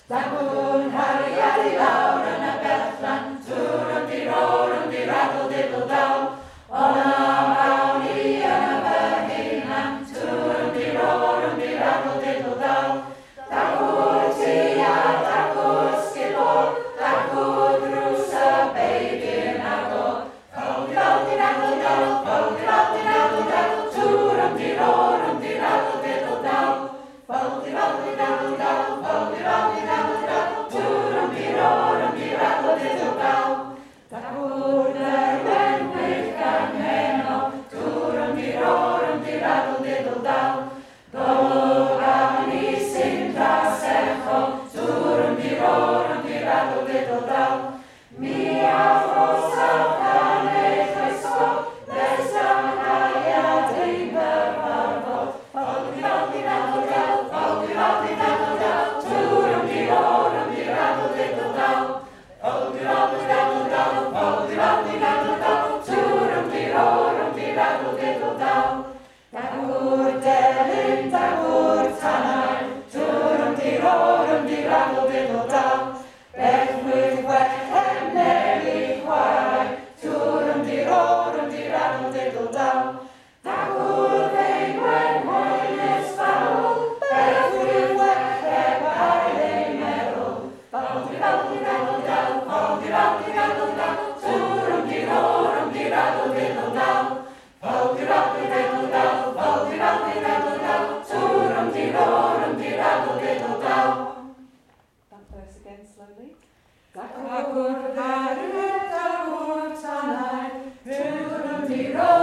Dagoen Harriet die Lauren naar Bethlehem, toeren die roren, die rattle diddle down. On a bounty and a Buckingham, toeren die roren, die rattle diddle down. Dagoen Tia, dagoen Skipper, dagoen Roesa, baby in a dog. Foldy daddle daddle, foldy daddle daddle, toeren die roren, die rattle diddle down. Foldy daddle daddle, foldy daddle daddle, toeren die roren, die rattle diddle down. Dagoen en Wickham heno, toeren die roren, die rattle diddle down. Dogani Sintra Secho, toeren die roren, die rattle diddle down. Mia Rosa Panegesko, Desakaya Dimbervarvo, foldy daddle daddle, foldy daddle, toeren die roren, die rattle diddle down. Foldy daddle, foldy daddle, toeren die roren, die rattle diddle down. Dagoer Delin, dagoer Tanai, toeren die roren, die rattle diddle down. Bedwyr Wechem Neri Chwarae, toeren die roren, die rattle diddle down. Dagoer Ddeinwen Hoenis Fawl, Bedwyr Wechem Ailei Meddwl. Foldy daddle, toeren die roren, die rattle diddle down. Foldy daddle, toeren die roren, die rattle diddle down. That verse again slowly. Dagoer Harriet, dagoer Tanai, toeren die roren.